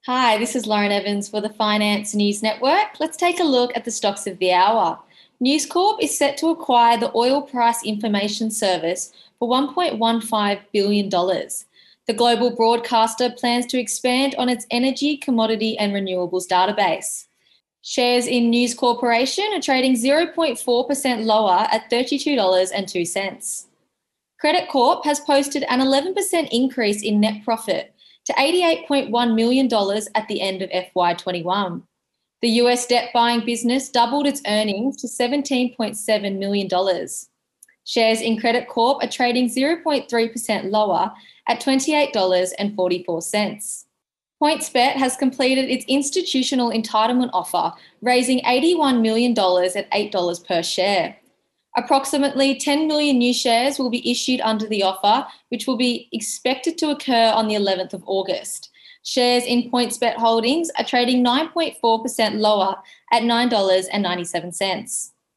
Hi, this is Lauren Evans for the Finance News Network. Let's take a look at the stocks of the hour. News Corp is set to acquire the oil price information service for $1.15 billion. The global broadcaster plans to expand on its energy, commodity, and renewables database. Shares in News Corporation are trading 0.4% lower at $32.02. Credit Corp has posted an 11% increase in net profit to $88.1 million at the end of FY21. The US debt buying business doubled its earnings to $17.7 million. Shares in Credit Corp are trading 0.3% lower at $28.44. PointsBet has completed its institutional entitlement offer, raising $81 million at $8 per share. Approximately 10 million new shares will be issued under the offer, which will be expected to occur on the 11th of August. Shares in PointsBet Holdings are trading 9.4% lower at $9.97.